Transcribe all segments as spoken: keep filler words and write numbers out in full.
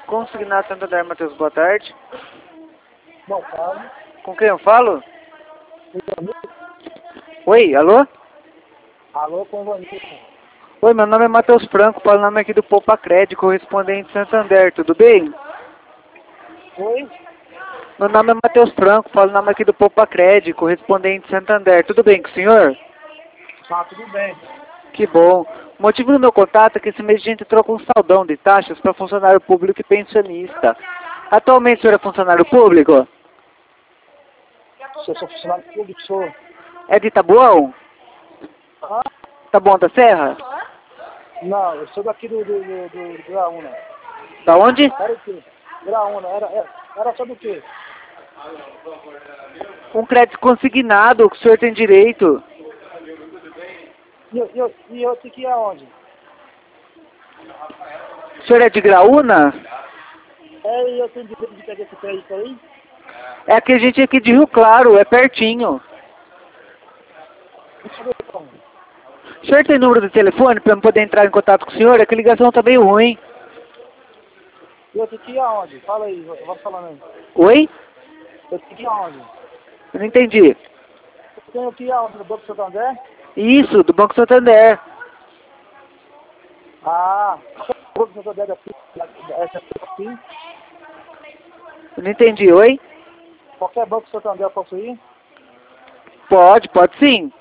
Consignado Santander, Matheus, boa tarde. Boa tarde. Com quem eu falo? Oi, alô? Alô, com Vanessa. Oi, meu nome é Matheus Franco, falo o nome aqui do Poupa Cred, correspondente Santander, tudo bem? Oi? Meu nome é Matheus Franco, falo o nome aqui do Poupa Cred, correspondente Santander, tudo bem com o senhor? Tá, tudo bem. Que bom. O motivo do meu contato é que esse mês a gente trocou um saldão de taxas para funcionário público e pensionista. Atualmente o senhor é funcionário público? Se eu sou funcionário público, sou. É de Taboão? Ah, Taboão da Serra? não, eu sou daqui do, do, do, do, do Graúna. Da onde? Era o quê? Graúna, era, era, era sobre o quê? Um crédito consignado que o senhor tem direito. E eu, e eu, e eu tenho que ir aonde? O senhor é de Graúna? É, e eu tenho direito de pegar esse crédito aí? É que a gente é aqui de Rio Claro, é pertinho. Deixa eu ver como. O senhor tem número de telefone para eu poder entrar em contato com o senhor? É que a ligação tá bem ruim. E eu tenho que ir aonde? Fala aí, vamos falando aí. Oi? Eu tenho que ir aonde? Eu não entendi. Eu tenho que ir aonde? No Banco Santander? Isso, do Banco Santander. Ah, o Banco Santander daqui, essa aqui. Eu não entendi, oi? Qualquer Banco Santander eu posso ir? Pode, pode sim.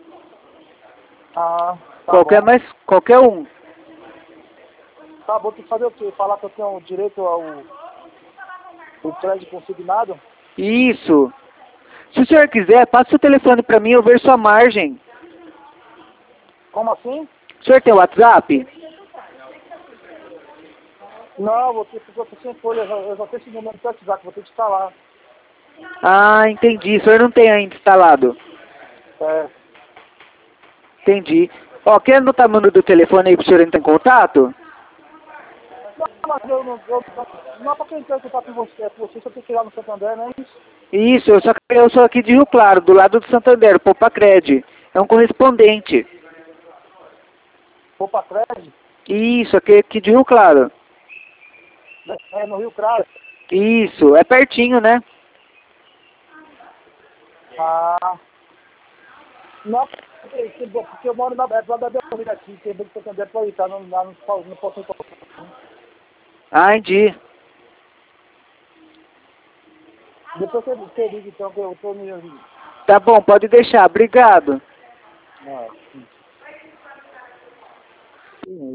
Ah, tá Qualquer bom. mais, qualquer um. Tá bom, tem que fazer o quê? Falar que eu tenho direito ao o crédito consignado? Isso. Se o senhor quiser, passa o telefone para mim, eu vejo sua margem. Como assim? O senhor tem WhatsApp? Não, vou ter que eu tô sem folha, eu já- eu já tenho esse número de WhatsApp, vou ter que instalar. Ah, entendi. O senhor não tem ainda instalado. É. Entendi. Ó, quer anotar o número do telefone aí pro senhor entrar em contato? Não, mas eu não, eu, não é pra quem quer contar com você, é com você, só tem que ir lá no Santander, não é isso? Isso, eu, só, eu sou aqui de Rio Claro, do lado do Santander, o Poupa Cred. É um correspondente. Vou pra crédito, Isso, aqui, aqui de Rio Claro. é no Rio Claro. Isso, é pertinho, né? Ah, não, porque, porque eu moro na é, lá da Belmiro aqui, tem Banco Santander pra ir, tá? Não, não, não, posso- não posso ir. Ah, entendi. Depois você, você liga então, que eu tô me... Tá bom, pode deixar. Obrigado. Ah, sim.